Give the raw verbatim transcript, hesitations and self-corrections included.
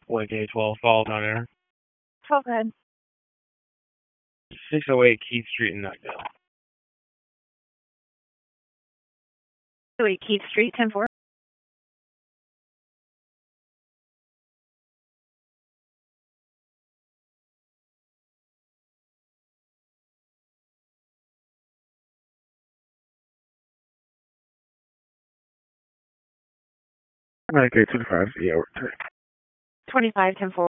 Y K twelve, Falls on Air. twelve, go ahead. six oh eight Keith Street in Knoxville. six oh eight Keith Street, ten four. Y K twenty-five, yeah, we're twenty-five, ten four.